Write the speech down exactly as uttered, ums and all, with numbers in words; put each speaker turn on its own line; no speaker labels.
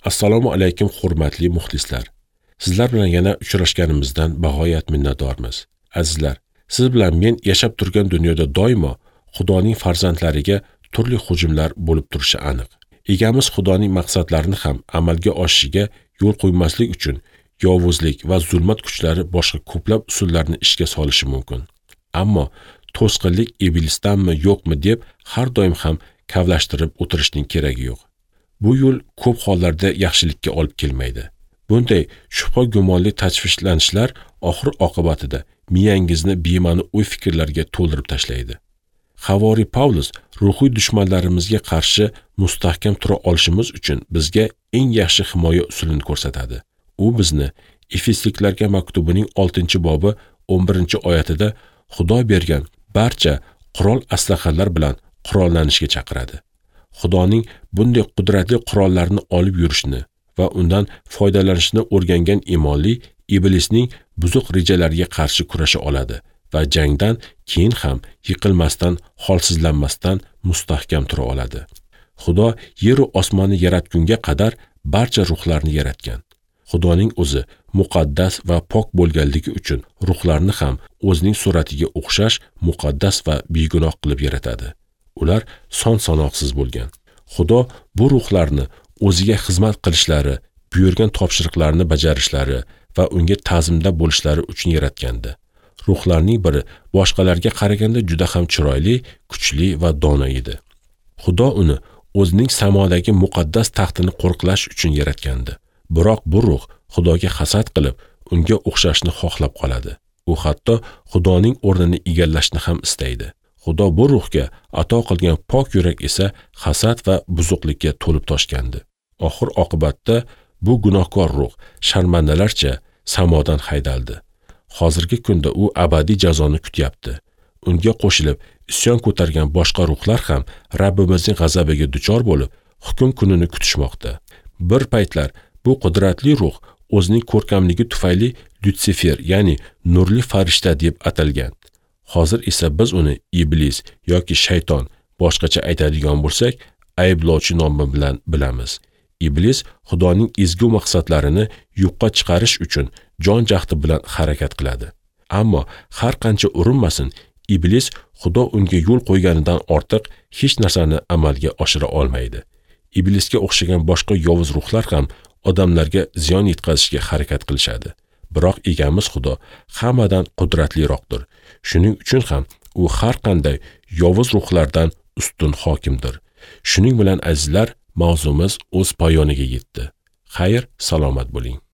Assalomu alaykum hurmatli muxlislar. Sizlar bilan yana uchrashganimizdan bag'oyat minnatdormiz. Azizlar, siz bilan men yashab turgan dunyoda doimo Xudoning farzandlariga turli hujumlar bo'lib turishi aniq. Egamiz Xudoning maqsadlarini ham amalga oshishiga yo'l qo'ymaslik uchun yovuzlik va zulmat kuchlari boshqa ko'plab usullarni ishga solishi mumkin. Ammo to'sqinlik iblisdanmi yo'qmi deb har doim ham kavlashtirib o'tirishning keragi yo'q. Bu yo'l ko'p hollarda yaxshilikka olib kelmaydi. Bunday shubha gumonli tashvishlanishlar oxir oqibatida miyangizni bema'ni o'y-fikrlarga to'ldirib tashlaydi. Havoriy Pavlus ruhiy dushmanlarimizga qarshi mustahkam tura olishimiz uchun bizga eng yaxshi himoya usulini ko'rsatadi. U bizni Efesliklarga maktubining oltinchi bobi o'n birinchi oyatida Xudo bergan barcha qurol aslahalar bilan qurollanishga chaqiradi. Xudoning bunday qudratli qurollarni olib yurishni va undan foydalanishni o'rgangan imonli iblisning buzuq rejalariga qarshi kurasha oladi va jangdan keyin ham yiqilmasdan, holsizlanmasdan mustahkam tura oladi. Xudo yer va osmonni yaratgunga qadar barcha ruhlarni yaratgan. Xudoning o'zi muqaddas va pok bo'lganligi uchun ruhlarni ham o'zining suratiga o'xshash muqaddas va begunoh qilib yaratadi. Ular son-sanoqsiz bo'lgan. Xudo bu ruhlarni o'ziga xizmat qilishlari, buyurgan topshiriqlarni bajarishlari va unga ta'zimda bo'lishlari uchun yaratgandi. Ruhlarning biri boshqalarga qaraganda juda ham chiroyli, kuchli va dono edi. Xudo uni o'zining samodagi muqaddas taxtini qo'riqlash uchun yaratgandi. Biroq bu ruh Xudoga hasad qilib, unga o'xshashni xohlab qoladi. U hatto Xudoning o'rnini egallashni ham istaydi. Xudo bu ruhga ato qilgan pok yurak esa hasad va buzuqlikka to'lib toshgandi. Oxir oqibatda bu gunohkor ruh sharmandalarcha samodan haydaldi. Hozirgi kunda u abadiy jazoni kutyapti. Unga qo'shilib isyon ko'targan boshqa ruhlar ham Rabbimizning g'azabiga duchor bo'lib, hukm kunini kutishmoqda. Bir paytlar bu qudratli ruh o'zining ko'rkamligi tufayli Lutsifer, ya'ni nurli farishta deb atalgan. Hozir esa biz uni iblis yoki shayton, boshqacha aytadigan bo'lsak, ayblovchi nomi bilan bilamiz. Iblis Xudoning ezgu maqsadlarini yo'qqa chiqarish uchun jon jahdi bilan harakat qiladi. Ammo har qancha urinmasin, iblis Xudo unga yo'l qo'yganidan ortiq hech narsani amalga oshira olmaydi. Iblisga o'xshagan boshqa yovuz ruhlar ham odamlarga ziyon yetkazishga harakat qilishadi. Biroq egamiz Xudo hammadan qudratliroqdir. Shuning uchun ham u har qanday yovuz ruhlardan ustun hokimdir. Shuning bilan azizlar, mavzumiz o'z poyoniga yetdi. Xayr, salomat bo'ling.